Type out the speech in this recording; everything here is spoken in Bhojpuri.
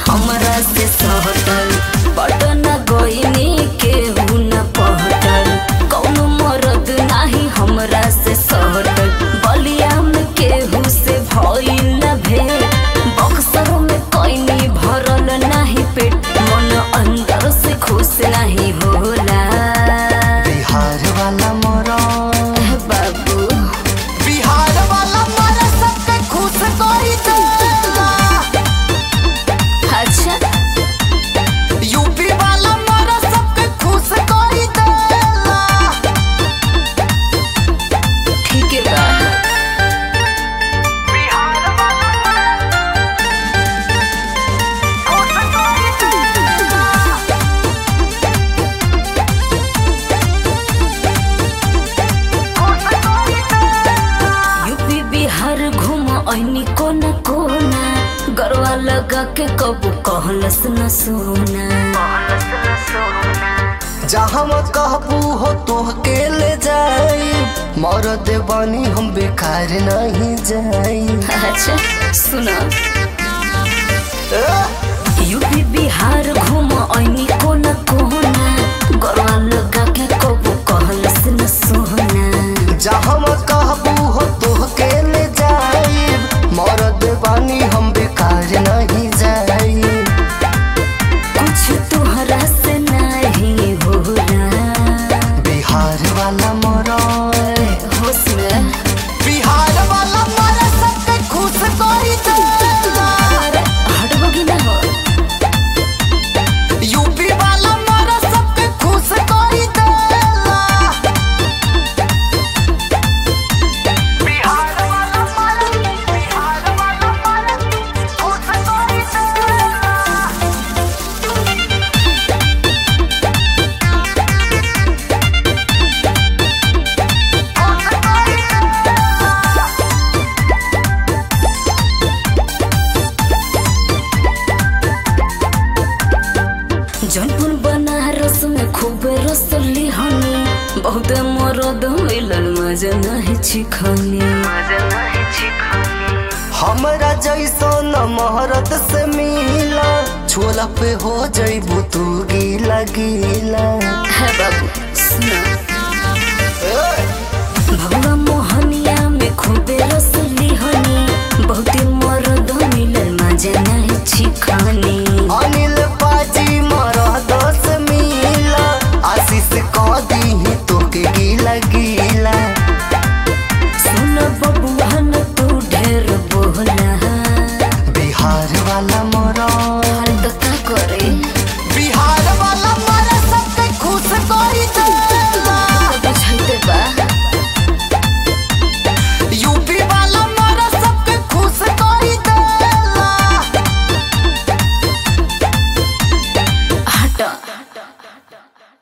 हमरा से सहटल पटना गईनी केहू न पहटल कौनो मरद नाही हमरा से सहटल बलिया में केहू से भइल न भेल बक्सर में कईनी भरल नाही पेट मन अंदर से खुश नहीं होला बिहार वाला मोरा बाबू बिहार वाला मोरा सबके खुश कोई देला। अच्छा यूपी वाला मोरा सबके खुश कोई देला। ठीक है बा बिहार घूम ऐनी कोना कोना गरवा लगा के कबू कहलस न सोना जहाँ कहबू हो तोहके ले जाई मरद बानी हम बेकार नहीं जाई। अच्छा सुना यूपी बिहार घूम ऐनी कोना कोना गरवा लगा के कबू कहलस न सोना जहाँ कहबू हो तोहके ले जाई मरद बानी हम बेकार नहीं जाई। कुछ तुहरा से नहीं होला बिहार वाला मोरा होश में बिहार वाला मोरा सबके खुश कोई देला। हटबगी ना हो यूपी वाला मोरा सबके खुश कोई देला। बिहार वाला मोरा खुश कोई देला। जौनपुर बनारस में खूब रसली हनी बहुत मरद मिलल मजा नहीं छिखनी हमरा जैसन महरत से मिला छोला पे हो जइबू तू गीला गीला। है बाबू सुना